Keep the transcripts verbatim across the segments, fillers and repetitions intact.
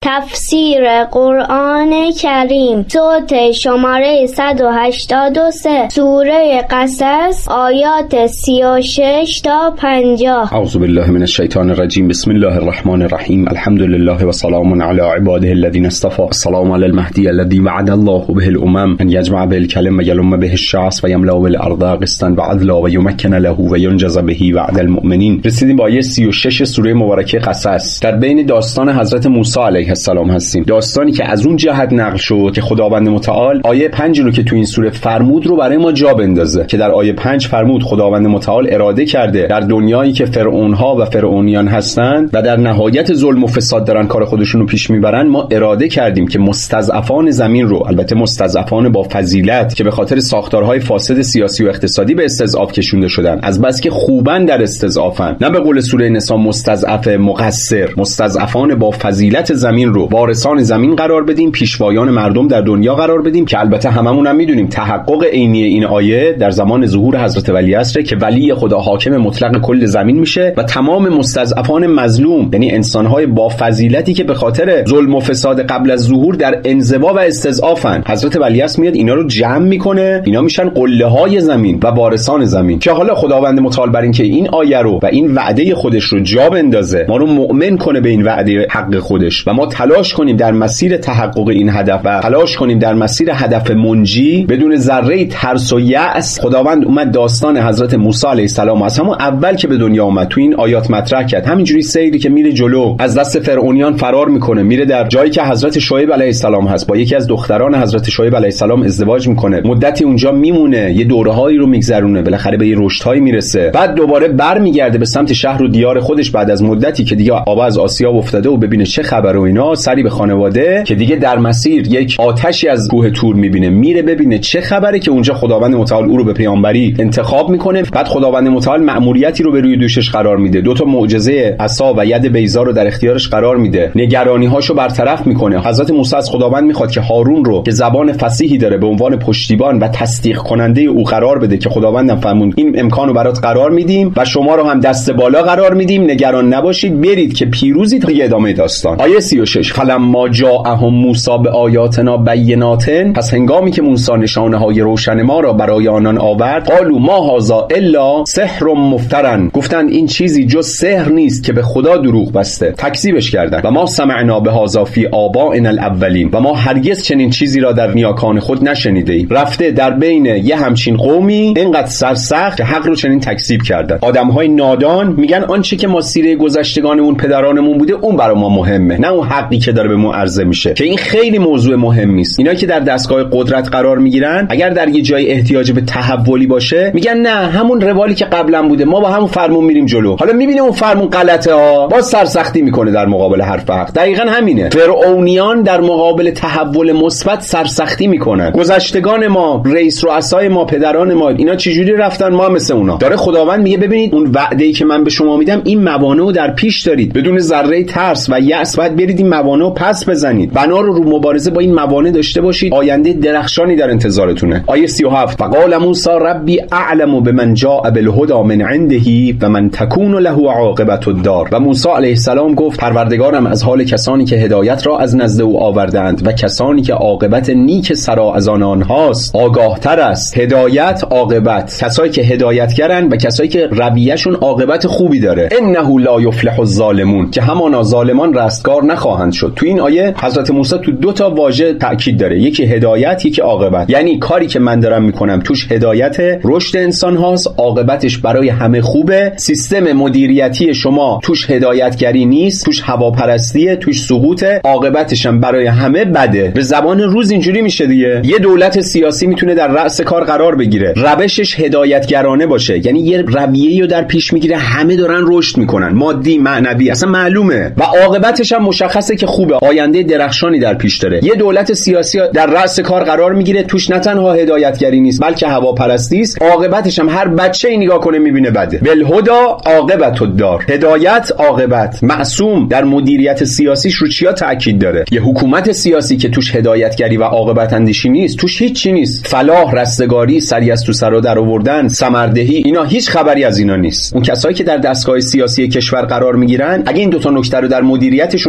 تفسیر قرآن کریم صوت شماره صد و هشتاد و سه سوره قصص آیات سی و شش تا پنجاه. اعوذ بالله من الشیطان الرجیم. بسم الله الرحمن الرحیم. الحمد لله و سلام علی عباده الذین اصطفى. السلام علی المهدی الذی وعد الله به الامم ان یجمع به الکلم و یلم به الشعث و یملأ بالارض قسطا و عدلا و یمکن له و ینجز به وعد المؤمنین. رسیدیم به آیه سی و شش سوره مبارکه قصص. در بین داستان حضرت موسی علیه السلام هستیم، داستانی که از اون جهت نقل شد که خداوند متعال آیه پنج رو که تو این سوره فرمود رو برای ما جا بندازه، که در آیه پنج فرمود خداوند متعال اراده کرده در دنیایی که فرعونها و فرعونیان هستند و در نهایت ظلم و فساد دارن کار خودشون رو پیش میبرن، ما اراده کردیم که مستضعفان زمین رو، البته مستضعفان با فضیلت که به خاطر ساختارهای فاسد سیاسی و اقتصادی به استضعاف کشونده شدن، از بس که خوبن در استضعافن، نه به قول سوره نساء مستضعف مقصر، مستضعفان با فضیلت زمین رو وارثان زمین قرار بدیم، پیشوایان مردم در دنیا قرار بدیم، که البته هممون هم میدونیم تحقق عینی این آیه در زمان ظهور حضرت ولیعصر که ولی خدا حاکم مطلق کل زمین میشه و تمام مستضعفان مظلوم، یعنی انسانهای با فضیلتی که به خاطر ظلم و فساد قبل از ظهور در انزوا و استضعافن، حضرت ولیعصر میاد اینا رو جمع میکنه، اینا میشن قله های زمین و وارثان زمین. که حالا خداوند متعال بر این که این آیه رو و این وعده خودش رو جا بندازه، ما رو مؤمن کنه به این وعده حق خودش و ما تلاش کنیم در مسیر تحقق این هدف و تلاش کنیم در مسیر هدف منجی بدون ذره ترس و یأس. خداوند اومد داستان حضرت موسی علیه السلام از همون اول که به دنیا اومد تو این آیات مطرح کرد، همینجوری سیری که میره جلو، از دست فرعونیان فرار میکنه، میره در جایی که حضرت شعیب علیه السلام هست، با یکی از دختران حضرت شعیب علیه السلام ازدواج میکنه، مدتی اونجا میمونه، یه دوره‌هایی رو میگذرونه، بالاخره به یه رشدهایی میرسه، بعد دوباره برمیگرده به سمت شهر و دیار خودش بعد از مدتی که دیگه آب از آسیاب افتاده و ببینه چه خبره و اینا، سری به خانواده که دیگه در مسیر یک آتشی از کوه تور میبینه، میره ببینه چه خبره، که اونجا خداوند متعال او رو به پیامبری انتخاب میکنه. بعد خداوند متعال مأموریتی رو به روی دوشش قرار میده، دو تا معجزه عصا و ید بیضا رو در اختیارش قرار میده، نگرانی‌هاشو برطرف میکنه. حضرت موسی از خداوند میخواد که هارون رو که زبان فصیحی داره به عنوان پشتیبان و تصدیق کننده او قرار بده، که خداوندم فرمود این امکانو برات قرار میدیم و شما رو هم دست بالا قرار میدیم، نگران نباشید، برید که پیروزید. تا ادامه داستان آیه سی و شش. فلما جاءهم موسی بآیاتنا بینات، پس هنگامی که موسی نشانه های روشن ما را برای آنان آورد، قالوا ما هذا الا سحر مفترن، گفتند این چیزی جز سحر نیست که به خدا دروغ بسته، تکذیبش کردند. و ما سمعنا بهذا فی آبائنا الاولین، و ما هرگز چنین چیزی را در نیاکان خود نشنیده ایم. رفته در بین یه همچین قومی اینقدر سرسخت که حق رو چنین تکذیب کردن. آدم‌های نادان میگن آنچه که ما سیره گذشتگانمون پدرانمون بوده اون برای ما مهمه، نه اون حقی که داره به ما عرضه میشه، که این خیلی موضوع مهمی است. اینا که در دستگاه قدرت قرار میگیرن، اگر در یه جای احتیاج به تحولی باشه میگن نه همون روالی که قبلا بوده ما با همون فرمون میریم جلو. حالا میبینه اون فرمون غلطه ها، با سرسختی میکنه در مقابل حرف حق. دقیقاً همینه. فرعونیان در مقابل تحول مثبت سرسختی میکنن. گذشتگان ما، رئیس رؤسای ما، پدران ما، اینا چجوری رفتن؟ ما مثل اونا. داره خداوند میگه ببینید اون وعده‌ای که من به شما میدم این موانع رو در پیش دارید، بدون ذره ترس و یأس باید برید این موانع رو پس بزنید، بنا رو رو مبارزه با این موانع داشته باشید، آینده درخشانی در انتظارتونه. آیه سی و هفت. فقال موسی ربی اعلم بمن جاء بالهدى من عنده و من تكون له عاقبة الدار. و موسی علیه السلام گفت پروردگارم از حال کسانی که هدایت را از نزد او آوردند و کسانی که عاقبت نیک سرا از آنهاست آگاهتر است. هدایت، عاقبت، کسایی که هدایتگرن و کسایی که رویه‌شون عاقبت خوبی داره. انه لا یفلح الظالمون، که همانا ظالمان رستگار نخواهند شد. تو این آیه حضرت موسی تو دو تا واژه تاکید داره، یکی هدایت، یکی عاقبت. یعنی کاری که من دارم میکنم توش هدایت رشد انسان هاست، عاقبتش برای همه خوبه. سیستم مدیریتی شما توش هدایتگری نیست، توش هواپرستیه، توش سقوطه، عاقبتش هم برای همه بده. به زبان روز اینجوری میشه دیگه. یه دولت سیاسی میتونه در رأس کار قرار بگیره، روشش هدایتگرانه باشه، یعنی یه رویه‌ای رو در پیش میگیره، همه دارن رشد میکنن، مادی معنوی، اصلا معلومه، و عاقبتش هم مشخصه که خوبه، آینده درخشانی در پیش داره. یه دولت سیاسی در رأس کار قرار میگیره، توش نه تنها هدایتگری نیست بلکه هواپرستی است، عاقبتش هم هر بچه‌ای نگاه کنه میبینه بده. بالهدى عاقبت الدار، هدایت، عاقبت. معصوم در مدیریت سیاسیش رو چیا تاکید داره؟ یه حکومت سیاسی که توش هدایتگری و عاقبت اندیشی نیست، توش هیچ چی نیست، فلاح، رستگاری، سری از تو سرا در آوردن، ثمردهی، اینا هیچ خبری از اینا نیست. اون کسایی که در دستگاه سیاسی کشور قرار میگیرن اگه این دو تا نکته رو در مدیریتشون نداشته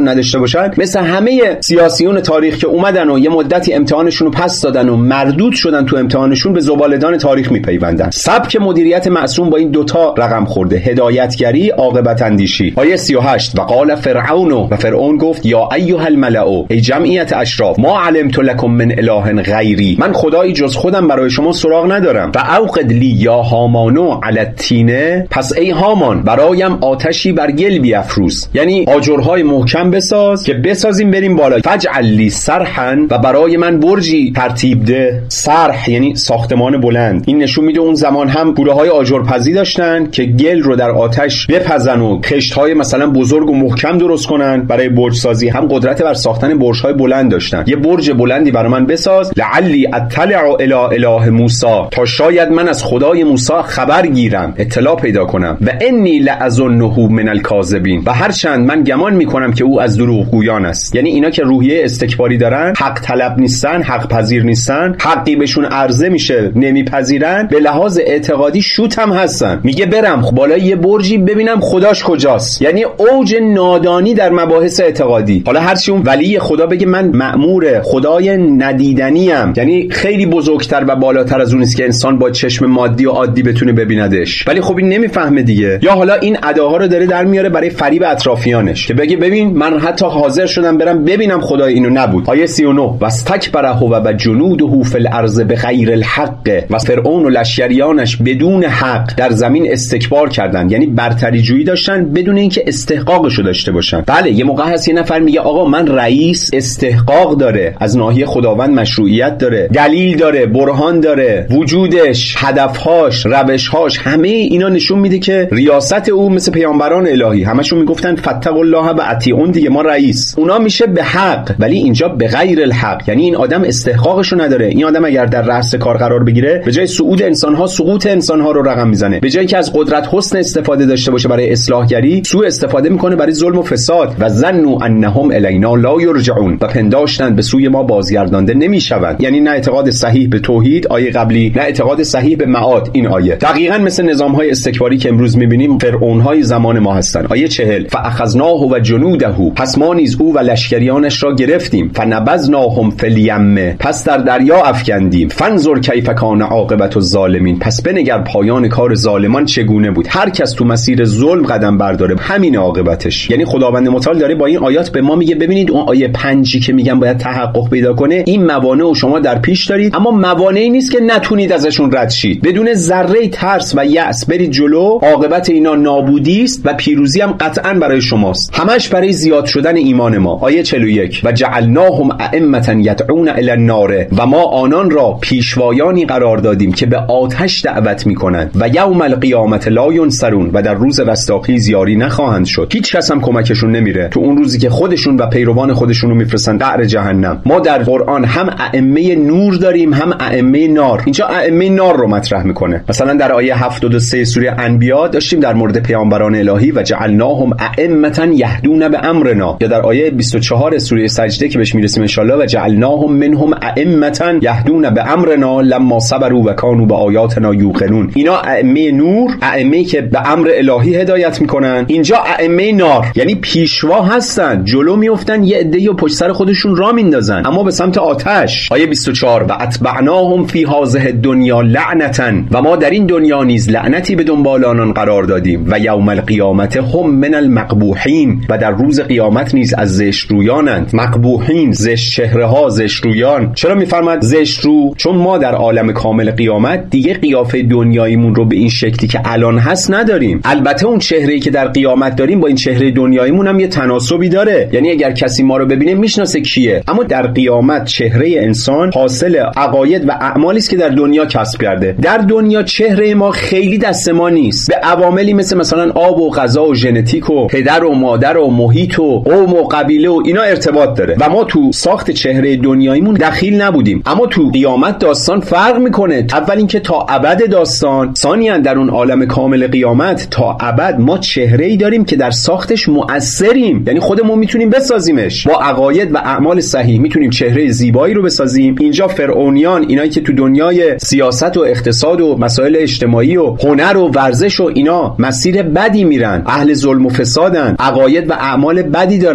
باشن، مثل همه سیاسیون تاریخ که اومدن و یه مدتی امتحانشون رو پس دادن و مردود شدن تو امتحانشون، به زباله‌دان تاریخ میپیوندن. سبک مدیریت معصوم با این دوتا رقم خورده: هدایتگری، عاقبت اندیشی. آیه سی و هشت: و قال فرعون، و فرعون گفت یا ایها الملأ، ای جمعیت اشراف، ما علمت لکم من اله غیری، من خدایی جز خودم برای شما سراغ ندارم. و اوقد لی یا هامانو علی الطینه، پس ای هامان برایم آتشی بر گل بیافروز، یعنی آجرهای محکم بساز که بسازیم بریم بالا. فجعل لی صرحا، و برای من برجی ترتیب ده. صرح یعنی ساختمان بلند. این نشون میده اون زمان هم کوره‌های آجرپزی داشتن که گل رو در آتش بپزن و خشت‌های مثلا بزرگ و محکم درست کنن برای برج سازی، هم قدرت بر ساختن برج‌های بلند داشتن. یه برج بلندی برای من بساز، لعلی اطلع الی اله موسی، تا شاید من از خدای موسی خبر گیرم، اطلاع پیدا کنم. و انی لأظنه من الکاذبین، و هرچند من گمان میکنم که او از دروغگویان است. یعنی اینا که روحیه استکباری دارن، حق طلب نیستن، حق پذیر نیستن، حقی بهشون عرضه میشه نمیپذیرن، به لحاظ اعتقادی شوت هم هستن. میگه برم بالای یه برجی ببینم خداش کجاست، یعنی اوج نادانی در مباحث اعتقادی. حالا هرچی اون ولی خدا بگه من مأمور خدای ندیدنی ام، یعنی خیلی بزرگتر و بالاتر از اون است که انسان با چشم مادی و عادی بتونه ببیندش، ولی خب این نمیفهمه دیگه. یا حالا این اداها رو داره در میاره برای فریب اطرافیانش که بگه ببین من حتی حاضر شدم برم ببینم خدای اینو نبود. آیه سی و نه: واستکبر هو و جنوده فی الارض بغیر الحق، و فرعون و لشکریانش بدون حق در زمین استکبار کردند، یعنی برتری جویی داشتن بدون اینکه استحقاقشو داشته باشن. بله یه موقع هست یه نفر میگه آقا من رئیس، استحقاق داره، از ناحیه خداوند مشروعیت داره، دلیل داره، برهان داره، وجودش، هدفهاش، روشهاش، همه اینا نشون میده که ریاست او مثل پیامبران الهی همشون میگفتن فتقوا الله و اطیعون دیگه، ما رئیس، اونا میشه به حق، ولی اینجا به غیر الحق، یعنی این آدم استحقاقشو نداره. این آدم اگر در رأس کار قرار بگیره، به جای صعود انسانها سقوط انسانها رو رقم میزنه، به جایی که از قدرت حسن استفاده داشته باشه برای اصلاحگری، سوء استفاده میکنه برای ظلم و فساد. و ظنوا انهم الینا لا یرجعون، و پنداشتند به سوی ما بازگردانده نمیشوند، یعنی نه اعتقاد صحیح به توحید آیه قبلی، نه اعتقاد صحیح به معاد این آیه. دقیقاً مثل نظامهای استکباری که امروز میبینیم فرعونهای زمان ما هستن. آیه چهل: فاخذناه و جنوده، پس ما نیز او و لشکریانش را گرفتیم، فنبذناهم فی الیم، پس در دریا افکندیم، فانظر کیف کان عاقبت الظالمین، پس بنگر پایان کار ظالمان چگونه بود. هر کس تو مسیر ظلم قدم برداره همین عاقبتش. یعنی خداوند متعال داره با این آیات به ما میگه ببینید اون آیه پنجی که میگم باید تحقق پیدا کنه، این موانع و شما در پیش دارید، اما موانعی نیست که نتونید ازشون رد شید. بدون ذره ترس و یأس برید جلو، عاقبت اینا نابودی است و پیروزی هم قطعاً برای شماست. همش برای زیاد شدن ایمان ما. آیه چهل و یک: و جعلناهم ائمة یدعون الی النار، و ما آنان را پیشوایانی قرار دادیم که به آتش دعوت میکنند، و یوم القیامت لا ینصرون، و در روز رستاخیز یاری نخواهند شد، هیچ کس هم کمکشون نمیره تو اون روزی که خودشون و پیروان خودشون رو میفرستن قعر جهنم. ما در قرآن هم ائمه نور داریم هم ائمه نار. اینجا ائمه نار رو مطرح میکنه. مثلا در آیه هفتاد و سه سوره انبیاء داشتیم در مورد پیامبران الهی و جعلناهم ائمة یهدون بامرنا، یا در آیه بیست و چهار سوره سجده که بهش میرسیم ان شاء الله و جعلناهم منهم ائمة یهدون بامرنا لما صبروا و كانوا بآیاتنا یوقنون. اینا ائمه نور، ائمه که به امر الهی هدایت میکنن. اینجا ائمه نار یعنی پیشوا هستن، جلو میافتن، یه عده‌ای پشت سر خودشون را میندازن اما به سمت آتش. آیه بیست و چهار: و اتبعناهم فی هذه الدنیا لعنتا، و ما در این دنیا نیز لعنتی به دنبال آنان قرار دادیم، و یوم القیامت هم من المقبوحین، و در روز قیامت نیز از زشت رویانند. مقبوحین زشت چهره ها، زشت رویان. چرا میفرماد زشت رو؟ چون ما در عالم کامل قیامت دیگه قیافه دنیاییمون رو به این شکلی که الان هست نداریم. البته اون چهره‌ای که در قیامت داریم با این چهره دنیاییمون هم یه تناسبی داره، یعنی اگر کسی ما رو ببینه میشناسه کیه. اما در قیامت چهره انسان حاصل عقاید و اعمالی است که در دنیا کسب کرده. در دنیا چهره ما خیلی دست ما نیست، به عواملی مثل مثلا آب و غذا و ژنتیک و پدر و مادر و محیط و قوم و قبیله و اینا ارتباط داره و ما تو ساخت چهره دنیاییمون دخیل نبودیم. اما تو قیامت داستان فرق میکنه. اول اینکه تا ابد داستان، ثانیاً در اون عالم کامل قیامت تا ابد ما چهره‌ای داریم که در ساختش مؤثریم، یعنی خودمون میتونیم بسازیمش. با عقاید و اعمال صحیح میتونیم چهره زیبایی رو بسازیم. اینجا فرعونیان، اینایی که تو دنیای سیاست و اقتصاد و مسائل اجتماعی و هنر و ورزش و اینا مسیر بدی میرن، اهل ظلم و فسادن، عقاید و اعمال بدی دارن،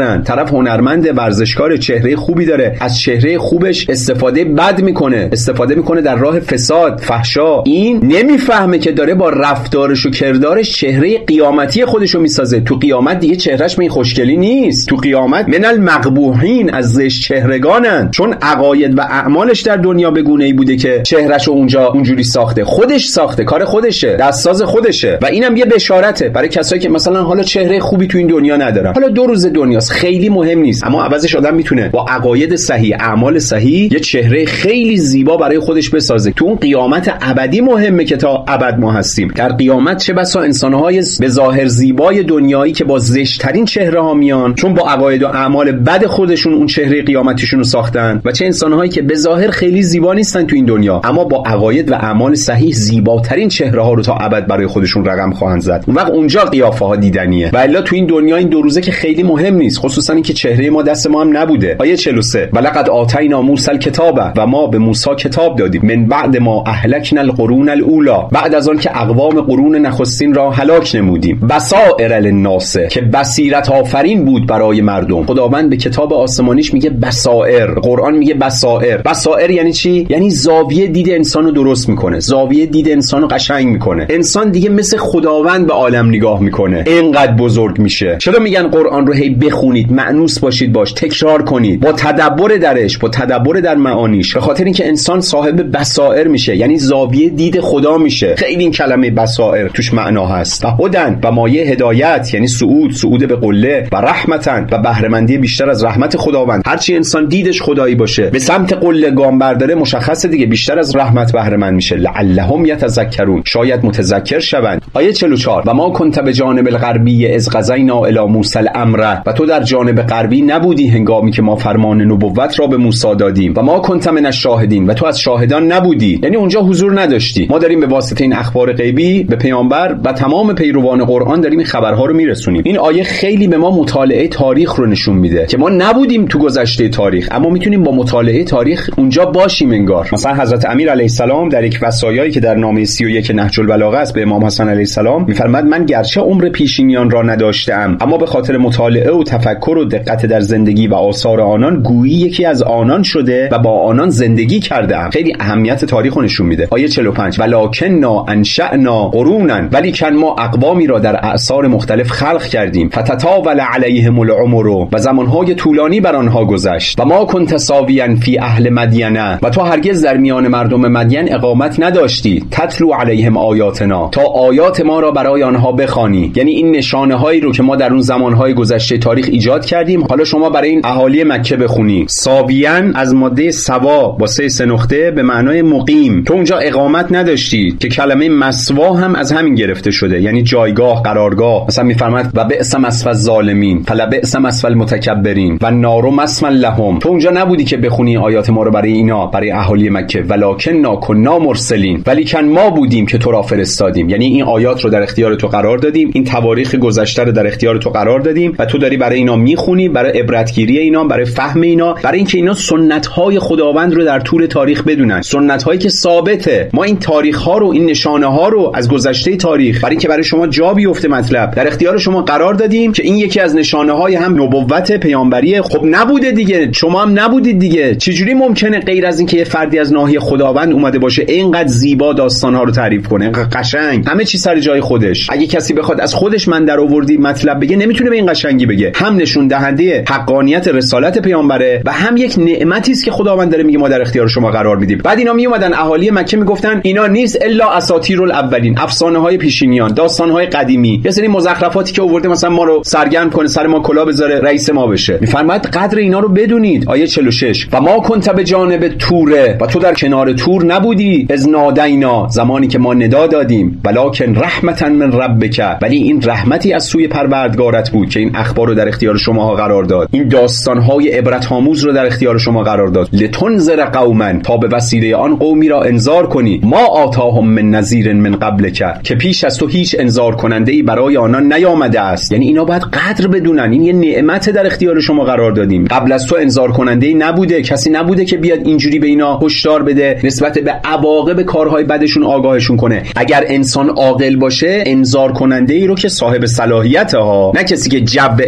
دارن. طرف هنرمند، ورزشکار، چهره خوبی داره، از چهره خوبش استفاده بد میکنه، استفاده میکنه در راه فساد، فحشا. این نمیفهمه که داره با رفتارش و کردارش چهره قیامتی خودشو میسازه. تو قیامت دیگه چهرهش به این خوشگلی نیست. تو قیامت من المقبوحین، از زشت چهرگانن، چون عقاید و اعمالش در دنیا به گونه‌ای بوده که چهرهشو اونجا اونجوری ساخته، خودش ساخته، کار خودشه، دستساز خودشه. و اینم یه بشارته برای کسایی که مثلا حالا چهره خوبی تو این دنیا ندارن. حالا دو روز دنیاست، خیلی مهم نیست، اما عوضش آدم میتونه با عقاید صحیح، اعمال صحیح، یه چهره خیلی زیبا برای خودش بسازه. تو اون قیامت ابدی مهمه که تا ابد ما هستیم. در قیامت چه بسا انسان‌های به ظاهر زیبای دنیایی که با زشت‌ترین چهره‌ها میان، چون با عقاید و اعمال بد خودشون اون چهره قیامتیشون رو ساختن، و چه انسان‌هایی که به ظاهر خیلی زیبا نیستن تو این دنیا، اما با عقاید و اعمال صحیح زیباترین چهره‌ها رو تا ابد برای خودشون رقم خواهند زد. اون وقت اونجا قیافه‌ها دیدنیه. و الا تو این دنیا این دو روزه که خیلی مهم نیست، خصوصا اینکه چهره ما دست ما هم نبوده. آیه چهل و سه: ولقد آتینا موسی الکتاب، و ما به موسی کتاب دادیم، من بعد ما اهلکنا القرون الاولی، بعد از آن که اقوام قرون نخستین را هلاک نمودیم، بصائر للناس، که بصیرت آفرین بود برای مردم. خداوند به کتاب آسمانیش میگه بصائر، قرآن میگه بصائر. بصائر یعنی چی؟ یعنی زاویه دید انسانو درست میکنه، زاویه دید انسانو قشنگ میکنه. انسان دیگه مثل خداوند به عالم نگاه میکنه، اینقدر بزرگ میشه. چرا میگن قرآن رو هی بخونید، مأنوس باشید باش، تکرار کنید، با تدبر درش، با تدبر در معانیش؟ به خاطر اینکه انسان صاحب بصائر میشه، یعنی زاویه دید خدا میشه. خیلی این کلمه بصائر توش معنا هست. و هدن، و مایه هدایت، یعنی صعود، صعود به قله، و رحمتن، و بهره‌مندی بیشتر از رحمت خداوند. هرچی انسان دیدش خدایی باشه، به سمت قله گام برداره، مشخصه دیگه بیشتر از رحمت بهره‌مند میشه. لعلهم یتذکرون، شاید متذکر شوند. آیه چهل و چهار: و ما کنت بجانب الغربی اذ قضینا الی موسی الامر، و تو در جانب غربی نبودی هنگامی که ما فرمان نبوت را به موسی دادیم. و ما کنت من الشاهدین، و تو از شاهدان نبودی، یعنی اونجا حضور نداشتی. ما داریم به واسطه این اخبار غیبی به پیامبر و تمام پیروان قرآن داریم این خبرها رو میرسونیم. این آیه خیلی به ما مطالعه تاریخ رو نشون میده که ما نبودیم تو گذشته تاریخ، اما میتونیم با مطالعه تاریخ اونجا باشیم انگار. مثلا حضرت امیر علیه السلام در یک وصایایی که در نامه سی و یک نهج البلاغه است به امام حسن علیه السلام میفرماد: من گرچه عمر پیشینیان را نداشتم، اما به خاطر مطالعه و تفکر و دقت در زندگی و آثار آنان گویی یکی از آنان شده و با آنان زندگی کردم. خیلی اهمیت تاریخ رو نشون میده. آیه چهل و پنج: ولکننا انشأنا قرونا، ولی کن ما اقوامی را در اعصار مختلف خلق کردیم، فتطاول علیهم العمر، و زمانهای طولانی بر آنها گذشت. و ما کنت ساویا فی اهل مدینه، و تو هرگز در میان مردم مدین اقامت نداشتی، تتلو علیهم آیاتنا، تا آیات ما را برای آنها بخوانی. یعنی این نشانه هایی رو که ما در اون زمانهای گذشته تاریخ ایجاد کردیم، حالا شما برای این اهالی مکه بخونی. ساویان از ماده سوا با سه سه نقطه به معنای مقیم، تو اونجا اقامت نداشتی، که کلمه مسوا هم از همین گرفته شده، یعنی جایگاه، قرارگاه. مثلا میفرماد: و بئس مثوى الظالمین فلبئس مثوى المتکبرین و النار مثوى لهم، تو اونجا نبودی که بخونی آیات ما رو برای اینا، برای اهالی مکه. ولکننا کنا مرسلین، ولیکن ما بودیم که تو را فرستادیم، یعنی این آیات رو در اختیار تو قرار دادیم، این تواریخ گذشته رو در اختیار تو قرار دادیم و تو داری برای اینا میخونی، برای عبرتگیری اینا، برای فهم اینا، برای اینکه اینا سنت‌های خداوند رو در طول تاریخ بدونن، سنت‌هایی که ثابته. ما این تاریخ‌ها رو، این نشانه‌ها رو از گذشته تاریخ، برای اینکه برای شما جا بیفته مطلب، در اختیار شما قرار دادیم که این یکی از نشانه‌های هم نبوت پیامبریه. خب نبوده دیگه، شما هم نبودید دیگه. چجوری ممکنه غیر از اینکه یه فردی از ناحیه خداوند اومده باشه اینقدر زیبا داستان‌ها رو تعریف کنه، اینقدر قشنگ، همه چی سر جای خودش؟ اگه کسی بخواد از خودش من در آوردی مطلب بگه، نمیتونه به این قشنگی بگه. هم نشون دهنده حقانیت رسالت پیامبره و هم یک نعمتی است که خداوند داره میگه ما در اختیار شما قرار میدیم. بعد اینا می اومدن اهالی مکه میگفتن اینا نیست الا اساطیر الاولین، افسانه‌های پیشینیان، داستان‌های قدیمی، یه سری مزخرفاتی که آورده مثلا ما رو سرگرم کنه، سر ما کلا بذاره، رئیس ما بشه. میفرماد قدر اینا رو بدونید. آیه چهل و شش: و ما کنت به جانب توره، و تو در کنار تور نبودی، از نادینا، زمانی که ما ندا دادیم، ولکن رحمتا من ربک، ولی این رحمتی از سوی پروردگارت بود که این اخبار رو در اختیار شما قرار داد، این داستان‌های عبرت آموز رو در اختیار شما قرار داد. لتنذر قوما، تا به وسیله آن قومی را انذار کنی، ما آتاهم من نذیر من قبلک، که پیش از تو هیچ انذار کننده‌ای برای آنان نیامده است. یعنی اینا باید قدر بدونن، این یه نعمت در اختیار شما قرار دادیم. قبل از تو انذار کننده‌ای نبوده، کسی نبوده که بیاد اینجوری به اینا هشدار بده، نسبت به عواقب کارهای بدشون آگاهشون کنه. اگر انسان عاقل باشه، انذار کننده‌ای رو که صاحب صلاحیته ها، نه کسی که جو انذار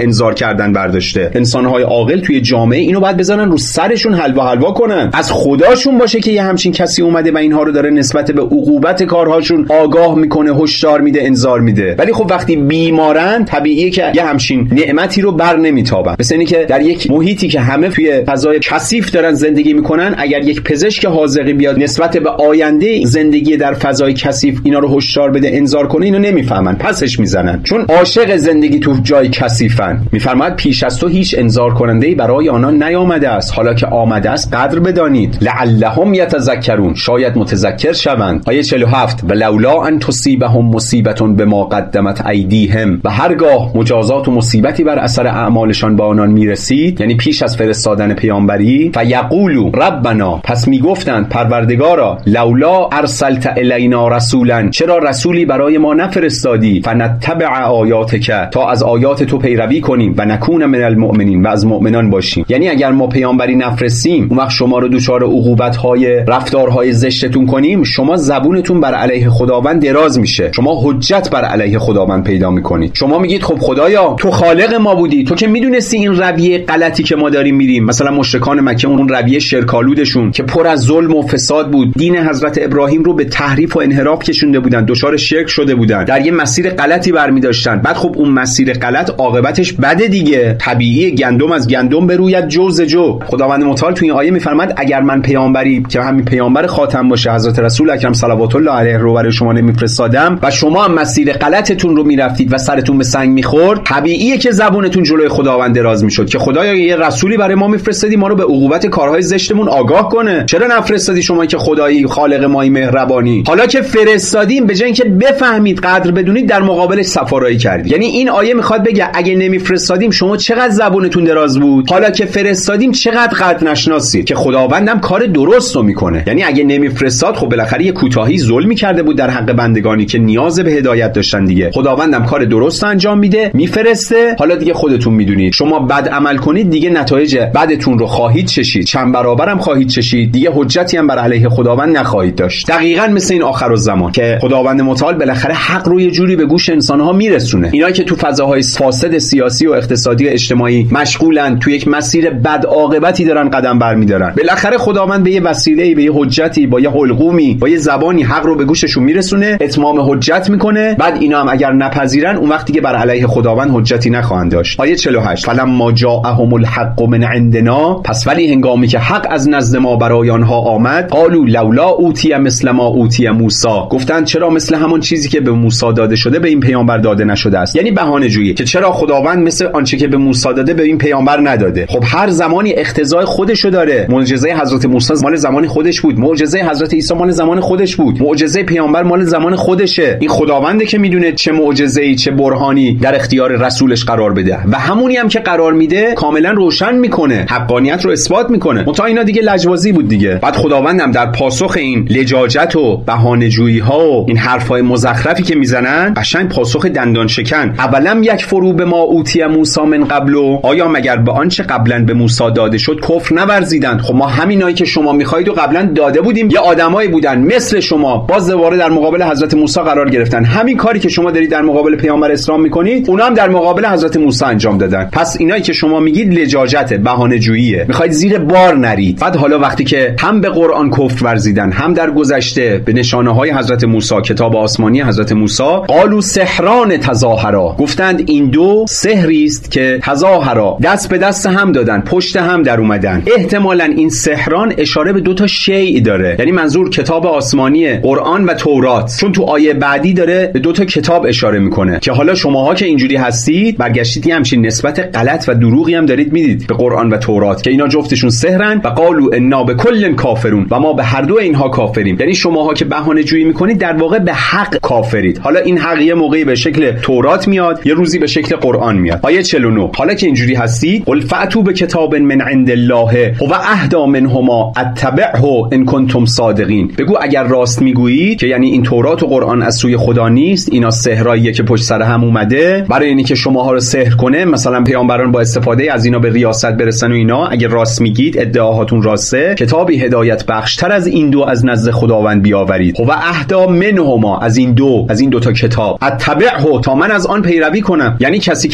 کردن برداشته. انسان‌های عاقل توی جامعه اینو باید بزنن رو سرشون حلوا حلوا کنن. از خداشون باشه که یه همچین کسی اومده و اینها رو داره نسبت به عقوبت کارهاشون آگاه میکنه، هشدار میده، انذار میده. ولی خب وقتی بیمارن طبیعیه که یه همچین نعمتی رو بر نمیتابن. مثل اینی که در یک محیطی که همه توی فضای کثیف دارن زندگی میکنن، اگر یک پزشک حاذقی بیاد نسبت به آینده زندگی در فضای کثیف اینا رو هشدار بده، انذار کنه، اینو نمیفهمن، پسش میزنن، چون عاشق زندگی تو جای کثیفن. میفرماید پیش از تو هیچ انذار کننده‌ای برای آنان نیامده است، حالا که آمده است قدر بدانید. لعلهم یتذکرون، شاید متذکر شوند. آیه چهل و هفت و لولا ان تصیبهم مصیبة بما قدمت ایدیهم، و هرگاه مجازات و مصیبتی بر اثر اعمالشان به آنان میرسید، یعنی پیش از فرستادن پیامبری، فیقولوا ربنا، پس میگفتند پروردگارا، لولا ارسلت الینا رسولا، چرا رسولی برای ما نفرستادی، فنتبع آیاتک، تا از آیات تو پیروی کنیم، و نکون من المؤمنین، و از مؤمنان باشیم. یعنی اگر ما پیامبری نفرستیم، اون وقت شما رو دچار عقوبت‌های رفتارهای زشتتون کنیم، شما زبونتون بر علیه خداوند دراز میشه، شما حجت بر علیه خداوند پیدا میکنید. شما میگید خب خدایا تو خالق ما بودی، تو که میدونستی این رویه غلطی که ما داریم میریم. مثلا مشرکان مکه اون رویه شرکالودشون که پر از ظلم و فساد بود، دین حضرت ابراهیم رو به تحریف و انحراف کشونده بودن، دچار شرک شده بودن، در یه مسیر غلطی برمی‌داشتن. بعد خب اون مسیر غلط عاقبتش بده دیگه، طبیعیه گندم از گندم بروید، جو ز جو. خداوند متعال تو این آیه میفرماد اگر من پیامبری که همین پیامبر خاتم باشه، حضرت رسول اکرم صلوات الله علیه رو برای شما نمیفرستادم و شما هم مسیر غلطتون رو میرفتید و سرتون به سنگ میخورد، طبیعیه که زبونتون جلوی خداوند دراز میشد که خدایا یه رسولی برای ما میفرستادی ما رو به عقوبت کارهای زشتمون آگاه کنه، چرا نفرستادی شما که خدایی خالق مایی مهربانی؟ حالا که فرستادیم به جای اینکه بفهمید قدر بدونید در مقابلش سفارایی کردید. یعنی این آیه میخواد بگه اگه نمیفرستادیم شما چقدر زبونتون دراز بود، حالا که فرستادیم چقدر قدر نشناسید که خداوندم کار درست رو میکنه. یعنی اگه نمیفرستاد خب بالاخره یه کوتاهی ظلمی کرده بود در حق بندگانی که نیاز به هدایت داشتن دیگه. خداوندم کار درست انجام میده، میفرسته. حالا دیگه خودتون میدونید شما بد عمل کنید دیگه نتایج بدتون رو خواهید چشید، چند برابرم خواهید چشید، دیگه حجتی هم بر علیه خداوند نخواهید داشت. دقیقاً مثل این آخرالزمان که خداوند متعال بالاخره حق رو یه جوری به گوش انسان‌ها میرسونه. اینا که تو فضاهای فاسد سیاسی و اقتصادی و اجتماعی مشغولن، تو یک مسیر بد عاقبتی دارن قدم برمی‌دارن، بالاخره خداوند به یه وسیله‌ای، به یه حجتی، با یه حلقومی، با یه زبانی حق رو به گوششون میرسونه، اتمام حجت میکنه. بعد اینا هم اگر نپذیرن اون وقتی که بر علیه خداوند حجتی نخواهند داشت. آیه چهل و هشت فلما جاءهم الحق من عندنا، پس ولی هنگامی که حق از نزد ما برای آنها آمد، قالوا لولا اوتی مثل ما اوتی موسی، گفتند چرا مثل همون چیزی که به موسی داده شده به این پیامبر داده نشده است. یعنی بهانه جویی که چرا خداوند مثل آنچه که به موسی داده به این پیامبر نداده. خب هر زمانی اقتضای خودشو داره. معجزه حضرت موسی مال زمان خودش بود، معجزه حضرت عیسی مال زمان خودش بود، معجزه پیامبر مال زمان خودشه. این خداونده که میدونه چه معجزه‌ای چه برهانی در اختیار رسولش قرار بده و همونی هم که قرار میده کاملا روشن میکنه، حقانیت رو اثبات میکنه. متا اینا دیگه لجبازی بود دیگه. بعد خداوندم در پاسخ این لجاجت و بهانه جویی ها و این حرفای مزخرفی که میزنن قشنگ پاسخ دندان شکن. اولم یک فرو به ما اوتی موسی من قبلو، آیا مگر به آنچه قبلا به موسی داده شد کفر نورزیدند؟ خب ما همینایی که شما میخواید و قبلا داده بودیم، یه آدمایی بودن مثل شما، باز دوباره در مقابل حضرت موسی قرار گرفتن. همین کاری که شما دارید در مقابل پیامبر اسلام میکنید اونا هم در مقابل حضرت موسی انجام دادن. پس اینایی که شما میگید لجاجت، بهانه جوییه، میخواید زیر بار نرید. بعد حالا وقتی که هم به قرآن کفر ورزیدن، هم در گذشته به نشانه های حضرت موسی، کتاب آسمانی حضرت موسی، قالوا سحران تظاهرا، گفتند این دو سحری است که تظاهرا، دست به دست هم دادن، پشت هم در اومدن. احتمالاً این سحران اشاره به دو تا شیء داره، یعنی منظور کتاب آسمانی قرآن و تورات، چون تو آیه بعدی داره به دو تا کتاب اشاره میکنه که حالا شماها که اینجوری هستید برگشتید همچین نسبت غلط و دروغی هم دارید میدید به قرآن و تورات که اینا جفتشون سحرن و قالوا انا بكل کافرون، و ما به هر دو اینها کافریم. یعنی شماها که بهانه جویی میکنید در واقع به حق کافرید. حالا این حق یه موقعی به شکل تورات میاد، یه روزی به شکل قرآن میاد. آیه چهل و نه حالا که اینجوری هستید، قل فأتوا بکتاب من عند الله هو اهدی منهما اتبعه ان کنتم صادقین، بگو اگر راست میگویید که یعنی این تورات و قرآن از سوی خدا نیست، اینا سحراییه که پشت سر هم اومده برای اینی که شماها رو سحر کنه، مثلا پیامبران با استفاده از اینا به ریاست برسن و اینا. اگر راست میگید، ادعاهاتون راسته، کتابی هدایت بخشتر از این دو از نزد خداوند بیاورید. هو اهدی منهما، از این دو، از این دو تا کتاب، اتبعه، تا من از آن پیروی کنم. یعنی کسی که تو جبهه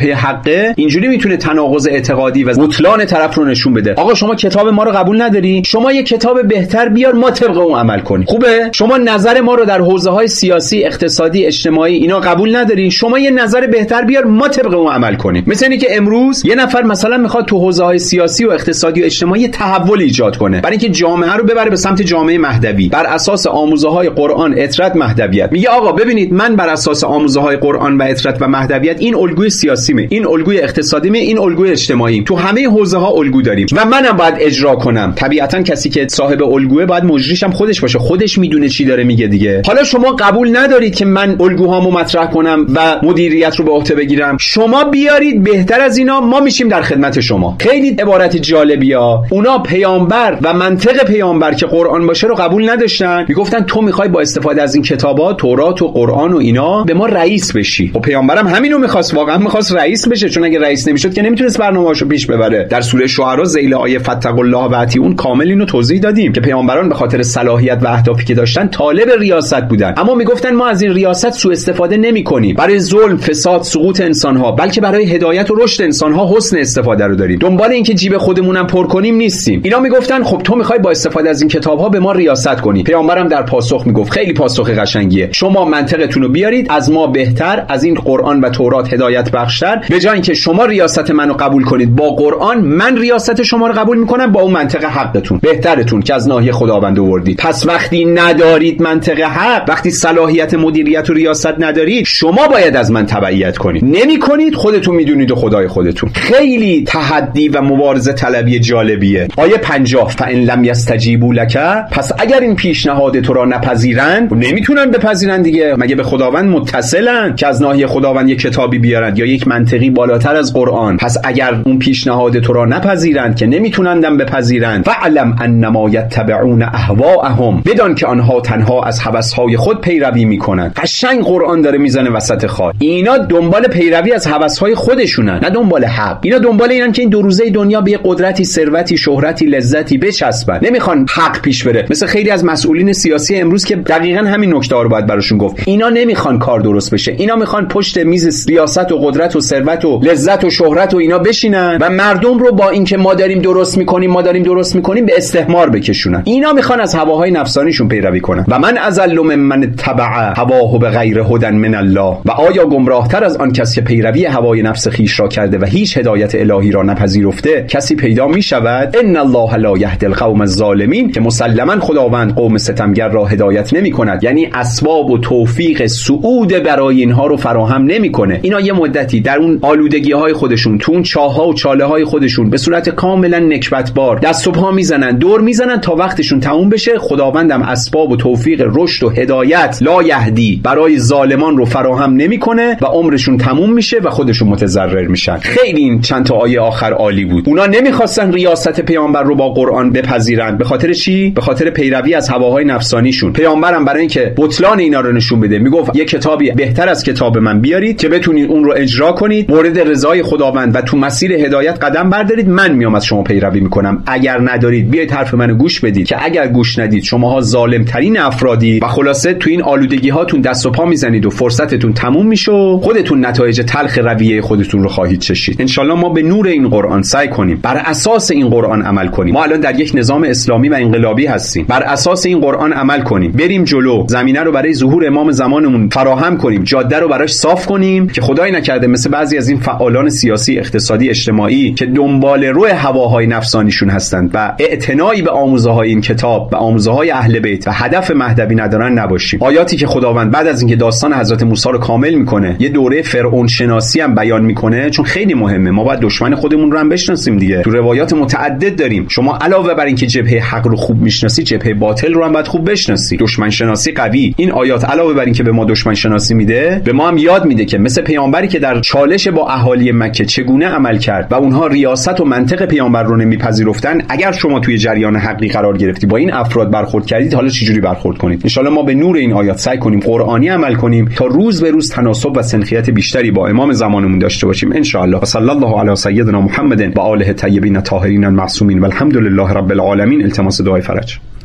جبهه حقه اینجوری میتونه تناقض اعتقادی و بطلان طرف رو نشون بده. آقا شما کتاب ما رو قبول نداری؟ شما یه کتاب بهتر بیار ما طبق اون عمل کنیم. خوبه؟ شما نظر ما رو در حوزه‌های سیاسی، اقتصادی، اجتماعی اینا قبول نداری؟ شما یه نظر بهتر بیار ما طبق اون عمل کنیم. مثل اینکه که امروز یه نفر مثلا میخواد تو حوزه‌های سیاسی و اقتصادی و اجتماعی تحول ایجاد کنه، برای اینکه جامعه رو ببره به سمت جامعه مهدوی بر اساس آموزه‌های قرآن، اطرت، مهدویت. میگه آقا ببینید من بر اساس آموزه‌های قرآن و اطرت و مهدویت این الگوی سیاسیمه، این الگوی اقتصادیمه، این الگوی اجتماعی، تو همه حوزه‌ها الگو داریم و منم باید اجرا کنم. طبیعتاً کسی که صاحب الگوئه باید مجریش هم خودش باشه، خودش میدونه چی داره میگه دیگه. حالا شما قبول ندارید که من الگوهامو مطرح کنم و مدیریت رو به عهده بگیرم، شما بیارید بهتر از اینا، ما میشیم در خدمت شما. خیلی عبارت جالبیا. اونا پیامبر و منطق پیامبر که قرآن باشه رو قبول نداشتن، میگفتن تو میخوای با استفاده از این کتابا، تورات و قرآن و اینا به ما رئیس بشی. و پیامبرم همینو میخواست، واقعا میخواست رئیس بشه، چون اگه رئیس نمیشد که نمیتونست برنامه‌اشو پیش ببره. در سوره شعرا ذیل آیه فتقوا الله و اطیعون کامل اینو توضیح دادیم که پیامبران به خاطر صلاحیت و اهدافی که داشتن طالب ریاست بودن، اما میگفتن ما از این ریاست سوء استفاده نمیکنیم برای ظلم، فساد، سقوط انسانها، بلکه برای هدایت و رشد انسانها حسن استفاده رو داریم. دنبال این که جیب خودمونم پر کنیم نیستیم. اینا میگفتن خب تو میخوای با استفاده از این کتاب‌ها به ما ریاست کنی. پیامبرم در پاسخ میگفت خیلی پاسخ قشنگیه، شما منطقتون رو بیارید، از ما بهتر، از این قرآن و تورات هدایت بخشتر، به جای اینکه شما ریاست منو قبول کنید با قرآن، من ریاست شما رو قبول میکنم با اون منطق حقتون، بهترتون که از ناحیه خداوند آوردید. پس وقتی ندارید منطق حق، وقتی صلاحیت مدیریت و ریاست ندارید، شما باید از من تبعیت کنید. نمی‌کنید، خودتون میدونید و خدای خودتون. خیلی تحدی و مبارزه طلبی جالبیه. آیه پنجاه فإن لم یستجیبوا لک، پس اگر این پیشنهاد تو را نپذیرند، نمیتونن بپذیرن دیگه، مگه به خداوند متصلن که از ناحیه خداوند یک کتابی بیارن یا یک منطقی بالاتر از قرآن؟ پس اگر اون پیشنهاد تو را نپذیرند که نمیتونندم بپذیرند، فعلم انما یتبعون اهواءهم، بدان که آنها تنها از هوس‌های خود پیروی میکنن. قشنگ قرآن داره میزنه وسط خاک. اینا دنبال پیروی از هوس‌های خودشونن، نه دنبال حق. اینا دنبال اینن که این دو روزه دنیا به قدرتی، ثروتی، شهرتی، لذتی بچسبن. نمیخوان حق پیش بره. مثل خیلی از مسئولین سیاسی امروز که دقیقاً همین نکته رو باید براشون گفت. اینا نمیخوان کار درست بشه. اینا میخوان پشت میز ریاست و قدرت و ثروت و لذت و شهرت و اینا بشینن و مردم رو با اینکه ما داریم درست میکنیم، ما داریم درست میکنیم به استحمار بکشونن. اینا میخوان از هواهای نفسانیشون پیروی کنن. و من اضل ممن تبع هواه بغیر هدى من الله، و آیا گمراهتر از آن کسی که پیروی هوای نفس خیش را کرده و هیچ هدایت الهی را نپذیرفته کسی پیدا می شود؟ ان الله لا یهدی القوم الظالمین، که مسلما خداوند قوم ستمگر را هدایت نمی کند، یعنی اسباب و توفیق صعود برای اینها رو فراهم نمیکنه. اینا یه مدتی در اون آلودگی های خودشون، تو اون چاه‌ها و چاله های خودشون به صورت کاملا نکبتبار دست و پا میزنن، دور میزنن تا وقتشون تموم بشه. خداوندم اسباب و توفیق رشد و هدایت لا یهدی برای ظالمان رو فراهم نمیکنه و عمرشون تموم میشه و خودشون متضرر میشن. خیلی این چند تا آیه آخر عالی بود. اونا نمیخواستن ریاست پیامبر رو با قرآن بپذیرن. به خاطر چی؟ به خاطر پیروی از هواهای نفسانیشون. پیامبرم برای اینکه بطلان اینا رو نشون بده میگفت یه کتابی بهتر از کتاب من بیارید که بتونید اون رو اجرا کنید، مورد رضای خداوند و تو مسیر هدایت قدم بردارید، من میام از شما پیروی میکنم. اگر ندارید بیایید حرف منو گوش بدید، که اگر گوش ندید شماها ظالم ترین افرادی و خلاصه تو این آلودگی هاتون دست و پا میزنید و فرصتتون تموم میشه و خودتون نتایج تلخ رویه خودتون رو خواهید چشید. ان شاء الله ما به نور این قرآن سعی کنیم بر اساس این قرآن عمل کنیم. ما الان در یک نظام اسلامی و انقلابی هستیم، بر اساس این قرآن عمل کنیم، بریم جلو، زمینه رو برای ظهور امام زمانمون فراهم کنیم، جاده رو براش صاف کنیم که خدای نکرده مثل بعضی از این فعالان سیاسی، اقتصادی، اجتماعی که دنبال روی هواهای نفسانیشون هستند و اعتنایی به آموزه‌های این کتاب و آموزه‌های اهل بیت و هدف مهدوی ندارن نباشیم. آیاتی که خداوند بعد از اینکه داستان حضرت موسی رو کامل میکنه، یه دوره فرعون شناسی هم بیان میکنه، چون خیلی مهمه. ما باید دشمن خودمون رو هم بشناسیم دیگه. تو روایات متعدد داریم. شما علاوه بر اینکه جبهه حق رو خوب میشناسی، جبهه باطل رو هم باید خوب بشناسی. دشمن شناسی قوی. این آیات علاوه بر اینکه به ما دشمن شناسی میده، به ما هم یاد میده که مثل پیامبری که در چالش با اهالی مکه چگونه عمل کرد و اونها ریاست و منطق پیامبر رو نمیپذیرفتن، اگر شما توی جریان حقی قرار گرفتی، با این افراد برخورد کردید، حالا چجوری برخورد کنید؟ ان شاء الله ما به نور این آیات سعی کنیم قرآنی عمل کنیم تا روز به روز تناسب و سنخیت بیشتری با امام زمانمون داشته باشیم ان شاء الله. صلی الله علی سیدنا محمد و آله الطیبین الطاهرین المعصومین والحمد لله رب العالمین. التماس دعای فرج.